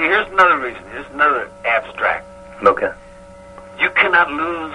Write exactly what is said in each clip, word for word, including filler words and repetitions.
see, here's another reason. Here's another abstract. Okay. You cannot lose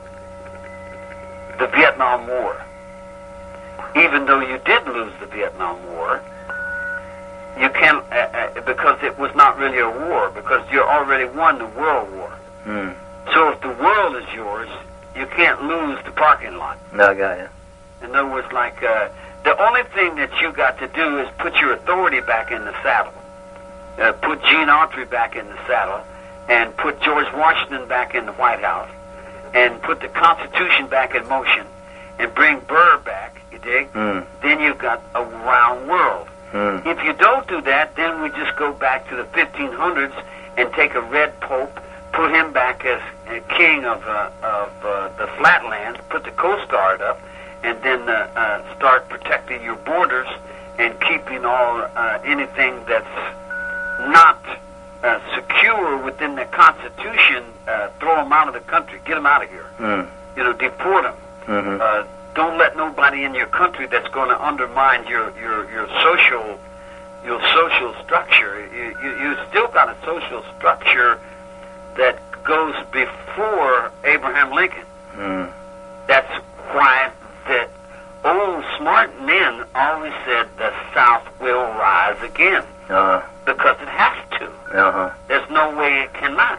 the Vietnam War. Even though you did lose the Vietnam War, you can't, uh, uh, because it was not really a war, because you already won the World War. Mm. So if the world is yours, you can't lose the parking lot. No, I got you. In other words, like, uh, the only thing that you got to do is put your authority back in the saddle. Uh, put Gene Autry back in the saddle, and put George Washington back in the White House, and put the Constitution back in motion, and bring Burr back, you dig? Mm. Then you've got a round world. Mm. If you don't do that, then we just go back to the fifteen hundreds and take a red pope, put him back as uh, king of, uh, of uh, the flatlands, put the Coast Guard up, and then uh, uh, start protecting your borders and keeping all uh, anything that's not uh, secure within the Constitution. Uh, throw them out of the country, get them out of here. Mm. You know, deport them. Mm-hmm. Uh, don't let nobody in your country that's going to undermine your, your, your social your social structure. You, you you still got a social structure that goes before Abraham Lincoln. Mm. That's why the old smart men always said the South will rise again. Uh-huh. Because it has to. Uh-huh. There's no way it cannot.